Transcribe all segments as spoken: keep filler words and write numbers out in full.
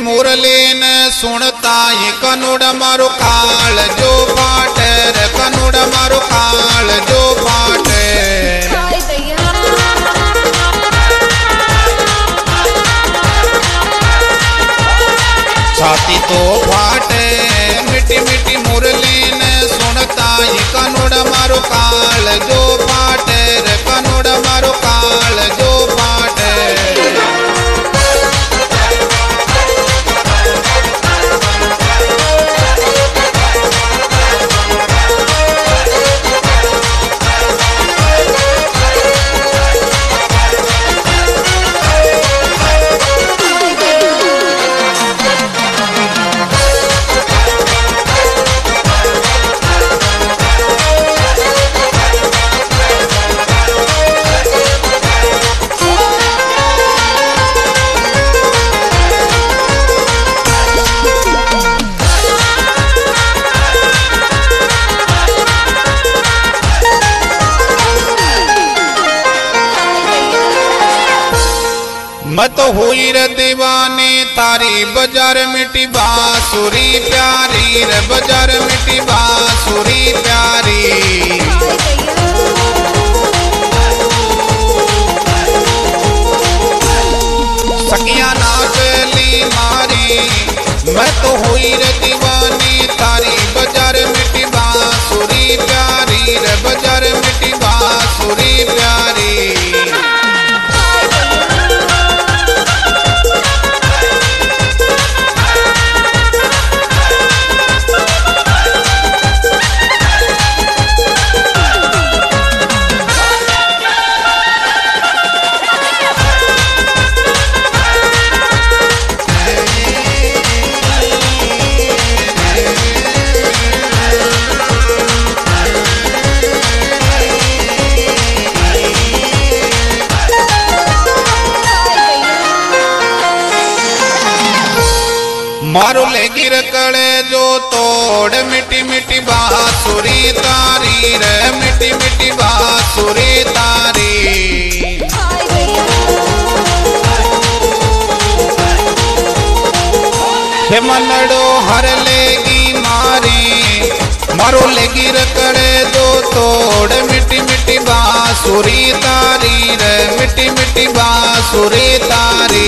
मुरली न सुनता ही कनुड़ मारो काल जो फाटे रे कनुड़ मारो काल जो फाटे। छाती तो फाटे मिट्टी मिट्टी मुरली न सुनता ही कनुड़ मारो काल जो फाटे रे कनुड़ मारो काल जो फाटे। मत हुई रे दीवानी तारी बाजार मिट्टी बांसुरी प्यारी रे बाजार मिट्टी बांसुरी प्यारी। सखिया नाचली मारी मैं तो हुई रे दीवानी तारी बाजार मिट्टी बांसुरी प्यारी रे बाजार मिट्टी बांसुरी प्यारी। मारो ले गिर कड़े जो तोड़ मिट्टी मिट्टी बांसुरी तारी रे मिट्टी मिट्टी बांसुरी तारी। हे मनड़ो हर लेगी मारी मारो ले गिर कड़े जो तोड़ मिट्टी मिट्टी बांसुरी तारी रे मिट्टी मिट्टी बांसुरी तारी।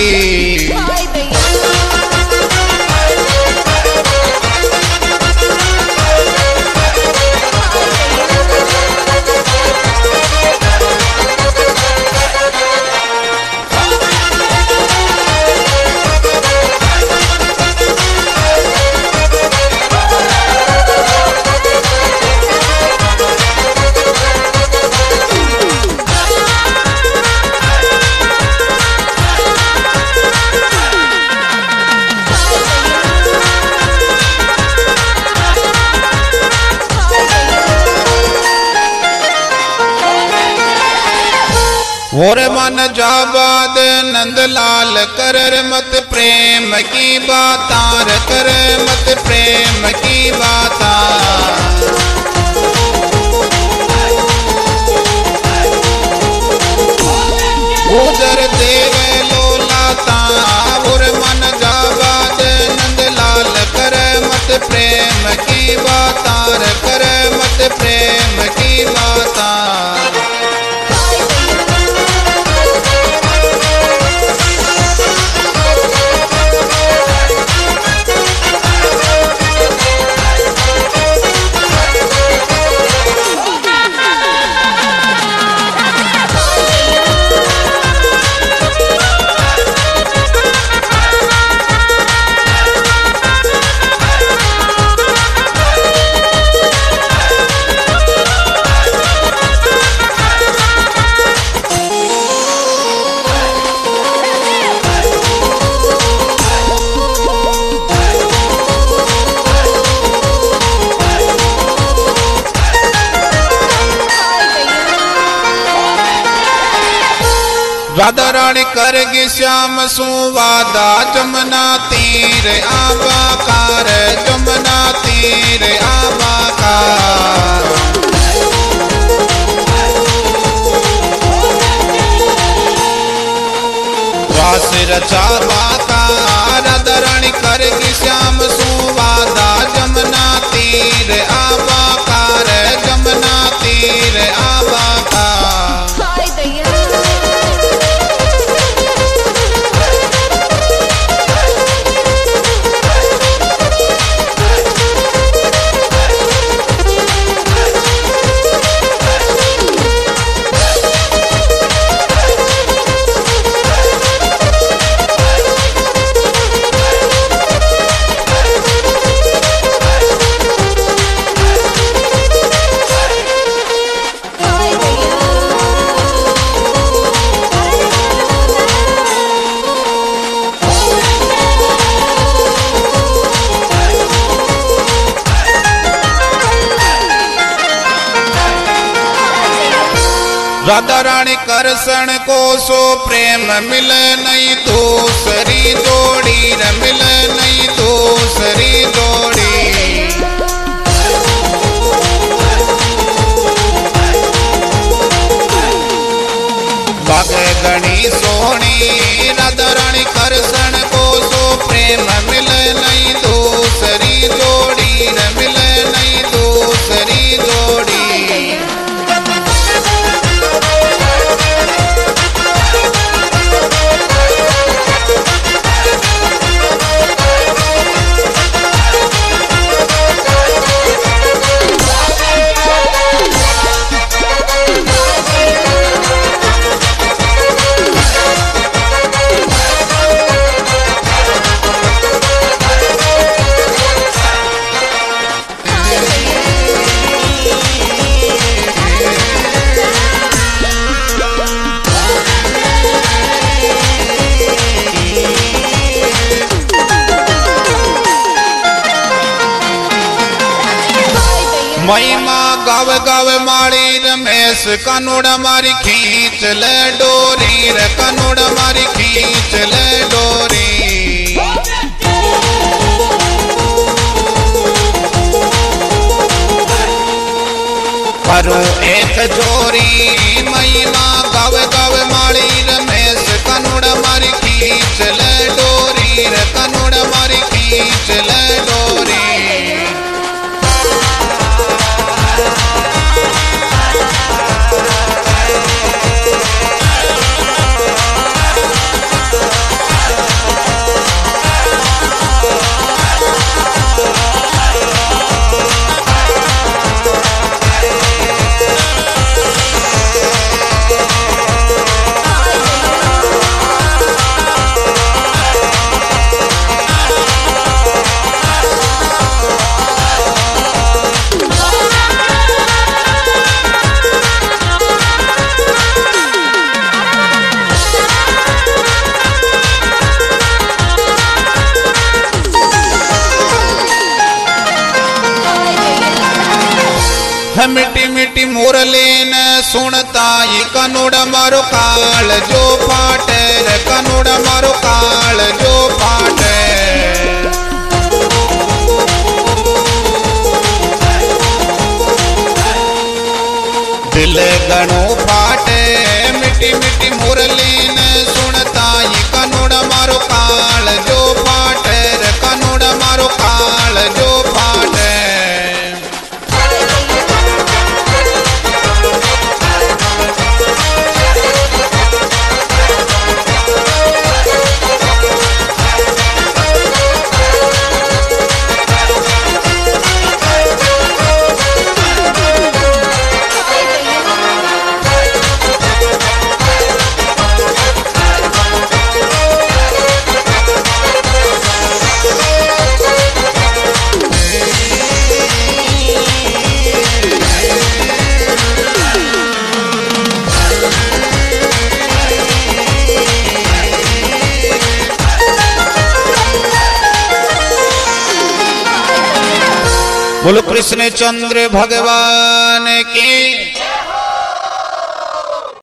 और मन जाबाद नंदलाल कर मत प्रेम की बातार कर मत प्रेम की बाता। गुजर देव लोलाता और मन जाबाद नंदलाल कर मत प्रेम की बातार कर मत प्रेम की बाता। राधा रानी करगी श्याम सुवादा जमुना तीर आबाकार जमुना तीर आबाकार। रास रचा बाकार राधा रानी करेगी श्याम सुवादा जमुना तीर आबा कार जमुना तीर आबा का राधा रानी करसन को सो प्रेम मिल नहीं दूसरी जोड़ी न मिल नहीं दूसरी जोड़ी बाग गणी सोनी राधा रानी करसन को सो प्रेम मिल नहीं दूसरी जोड़ी न मिल नहीं दूसरी जोड़ी महिमा गाव गाव माड़ी रमेश कनोड़ मारी खींच ले डोरी रे कनोड़ मारी खींच ले डोरी करो एक जोरी महिमा गाव गाव माड़ी रमेश कनोड़ मारी खींच ले डोरी रे कनोड़ मारी खींच ले डोरी मिट्टी मिट्टी मुरली न सुनता ये कनोड़ मारो काल जो फाटे रे कनोड़ मारो काल जो फाटे दिल गणो फाटे मिट्टी मिट्टी मुरली न सुनता ये कनोड़ मारो काल जो फाटे रे कनोड़ मारो काल जो फाटे बोलो कृष्ण चंद्र भगवान की